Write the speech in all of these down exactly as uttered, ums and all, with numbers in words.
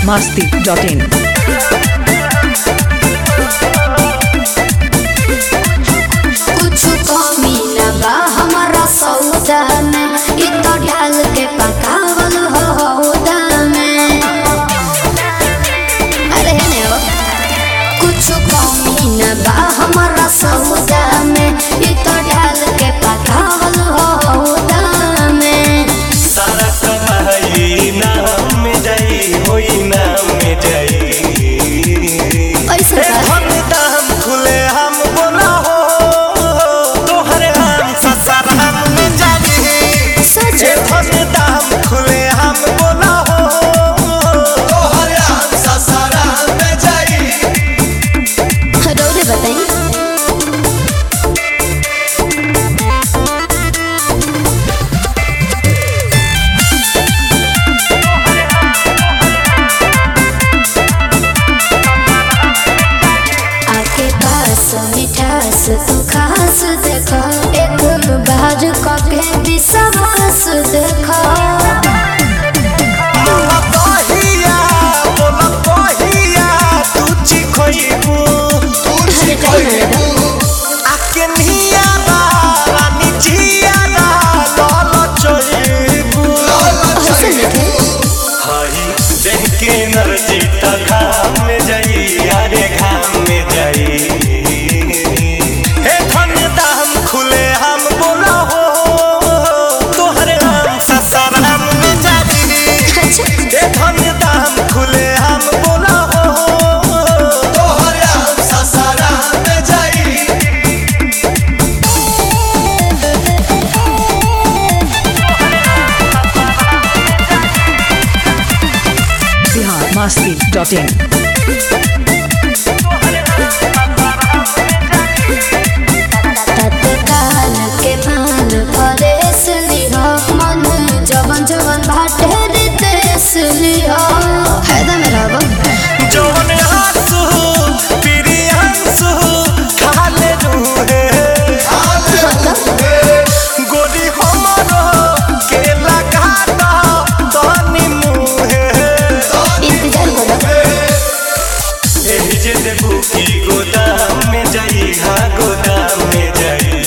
masti dot in. कुछ कमी न बा हमारा सौदा में, इ तो ढाल के पकावल हो हौदा में। अरे ने वो कुछ कमी न बा हमारा सौदा में, इ तो ढाल के पकावल हो हौदा में। सारा कमाई नाम में जाई होई नाम में जाई। ऐसा ए धन दाम खुले हम बोला हो तोहरे हम ससुर हम में जाई। सच ए धन दाम खुले हम बोला हो तोहरे हम ससुर हम में जाई। रौले बताई। आके पास मिठास तू खास देखो, एक बार कके विश्वास देखो। बोला कहिया बोला कहिया तू चिखइबू तू चिखइबू आके नियारा रानी जियारा लाल चइबू ऐसे लिखे हई देख के नरजी त घाम में जाई अरे घाम में जाई। हे धन दाम खुले हम बोला हो तोहरे हम ससुर हम में जाई। हे धन दाम खुले हम बोला हो तोहरे हम ससुर हम में जाई। Bihar masti dot in. तत्काल के मान परेश लिहो, मन जवन जवन भाटे देश लिहो। फायदा में रहो जवन आंसू प्रियांशु खाले रूहे गोरी हमरो के लगा दो तनी मुहे। इंतजार करो। एही जे देबू की गोदाम में जाई हाँ गोदाम में जाई।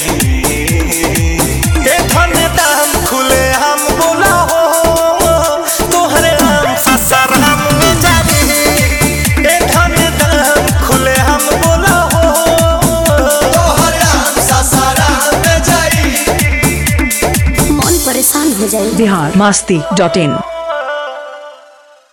हे धन दाम खुले हम बोला हो तोहरे हम ससुर हम में जाई। हे धन दाम खुले हम बोला हो तोहरे हम ससुर हम में जाई। मन परेशान हो जाए। Bihar masti dot in.